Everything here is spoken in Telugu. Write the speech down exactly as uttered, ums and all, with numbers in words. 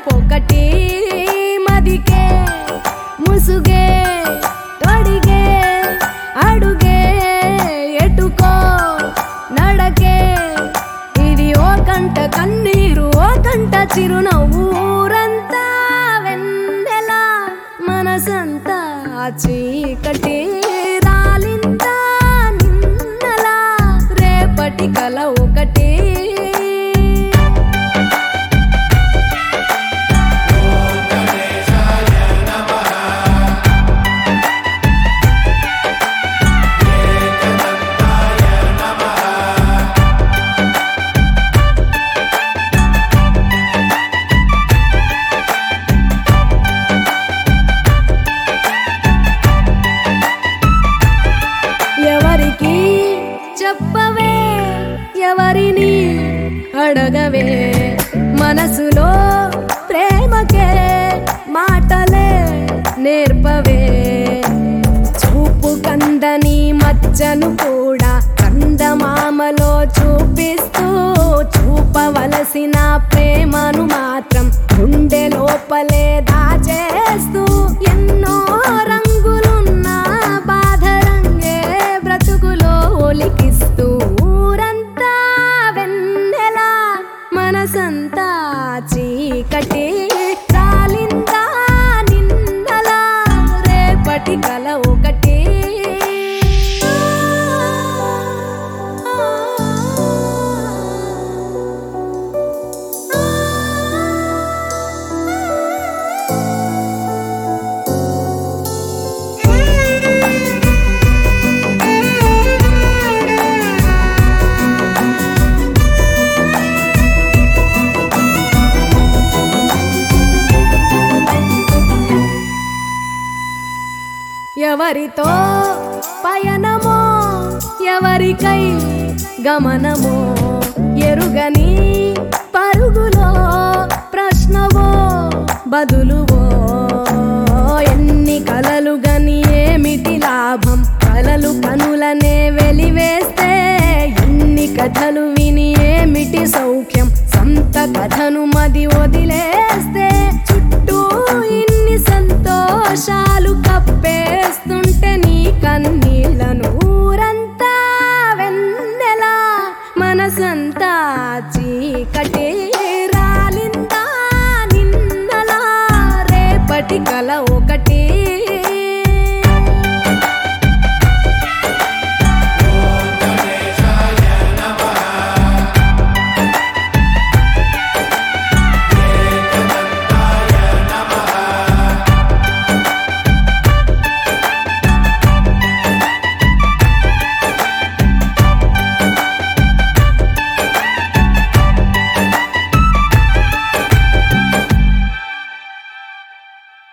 తలపొకటి మదికే ముసుగే తొడిగే అడుగే ఎటుకో నడకే ఇది ఓ కంట కన్నీరు ఓ కంట చిరునవ్వు ఊరంతా వెన్నెల మనసంతా చీకటి రాలిందా నిన్నలా రేపటి కల ఒకటి ఎవరికి చెప్పవే ఎవరిని అడగవే మనసులో ప్రేమకే మాటలే నేర్పవే చూపు కందని మచ్చను కూడా కందమామలో చూపిస్తూ చూపవలసిన ప్రేమను మాత్రం గుండె లోపలే దాచేస్తూ ఎన్నో రంగులున్న బాధ రంగే బ్రతుకులో ఒలికిస్తూ ఊరంతా వెన్నెల మనసంతా చీకటి రాలిందా నిన్నలా రేపటి కల ఒకటి ఎవరితో పయనమో ఎవరికై గమనమో ఎరుగని పరుగులో ప్రశ్నవో బదులువో ఎన్ని కలలు గని ఏమిటి లాభం కలలు కనులనే వెలివేస్తే ఎన్ని కథలు విని ఏమిటి సౌఖ్యం సొంత కథను మది వదిలేస్తే చుట్టూ ఇన్ని సంతోషాలు కప్పేస్తుంటే నీ కన్నీళ్లను ఊరంతా వెన్నెల మనసంతా చీకటి రాలిందా నిన్నలా రేపటి కల